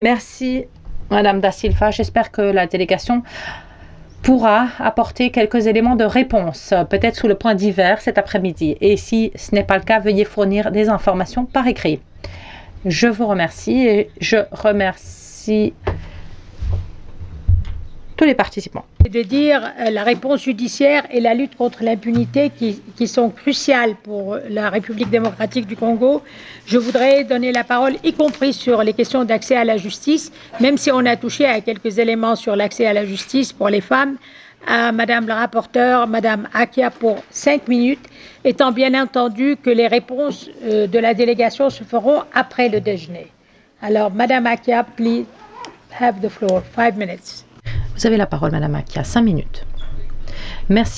Merci, Madame Da Silva. J'espère que la délégation pourra apporter quelques éléments de réponse, peut-être sous le point divers cet après-midi. Et si ce n'est pas le cas, veuillez fournir des informations par écrit. Je vous remercie et je remercie tous les participants. De dire la réponse judiciaire et la lutte contre l'impunité qui sont cruciales pour la République démocratique du Congo. Je voudrais donner la parole, y compris sur les questions d'accès à la justice, même si on a touché à quelques éléments sur l'accès à la justice pour les femmes, à Madame la rapporteure, Madame Akia, pour 5 minutes, étant bien entendu que les réponses de la délégation se feront après le déjeuner. Alors, Madame Akia, please have the floor. 5 minutes. Vous avez la parole, Madame Akia. 5 minutes. Merci.